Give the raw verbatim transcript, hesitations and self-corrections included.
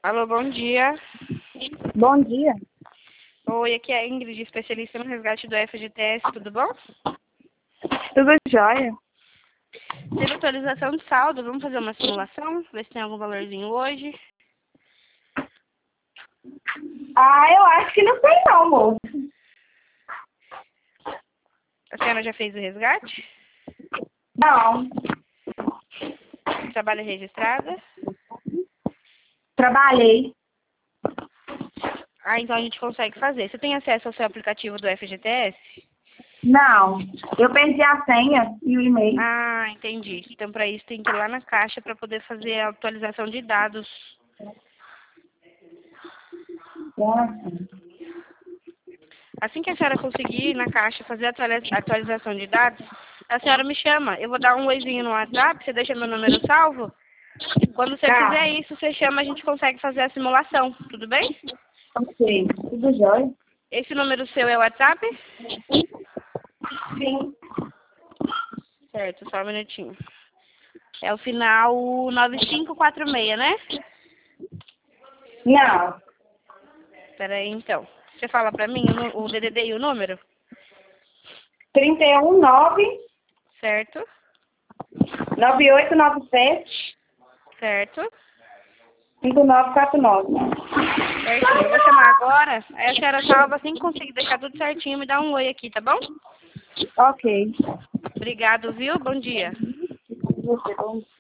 Alô, bom dia. Bom dia. Oi, aqui é a Ingrid, especialista no resgate do F G T S, tudo bom? Tudo jóia? Teve atualização de saldo, vamos fazer uma simulação, ver se tem algum valorzinho hoje. Ah, eu acho que não tem não, moço. A senhora já fez o resgate? Não. Trabalha registrada? Trabalhei. Ah, então a gente consegue fazer. Você tem acesso ao seu aplicativo do F G T S? Não. Eu perdi a senha e o e-mail. Ah, entendi. Então, para isso, tem que ir lá na caixa para poder fazer a atualização de dados. Nossa. Assim que a senhora conseguir ir na caixa fazer a atualiza- atualização de dados, a senhora me chama. Eu vou dar um oizinho no WhatsApp, você deixa meu número salvo. Quando você Tá. fizer isso, você chama, a gente consegue fazer a simulação. Tudo bem? Ok. Tudo jóia? Esse número seu é o WhatsApp? Sim. Certo, só um minutinho. É o final nove cinco quatro seis, né? Não. Espera aí, então. Você fala pra mim o, nu- o D D D e o número? trinta e um, nove, Certo, nove oito nove sete, certo. cinco nove quatro nove. Certinho. Eu vou chamar agora, aí a senhora salva assim que conseguir deixar tudo certinho, me dá um oi aqui, tá bom? Ok. Obrigado, viu? Bom dia. Você, bom